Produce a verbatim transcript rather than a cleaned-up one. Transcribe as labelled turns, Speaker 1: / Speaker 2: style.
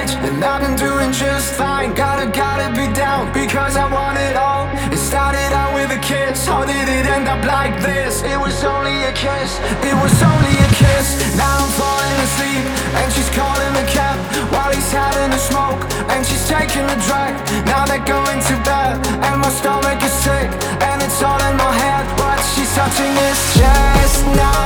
Speaker 1: edge, and I've been doing just fine. Gotta, gotta be down, because I want it all. It started out with a kiss, how did it end up like this? It was only a kiss, it was only a kiss. Now I'm falling asleep, and she's calling a cab while he's having a smoke, and she's taking a drag. Now they're going to bed, and my stomach is sick, and it's all in my head. What she's touching is just now.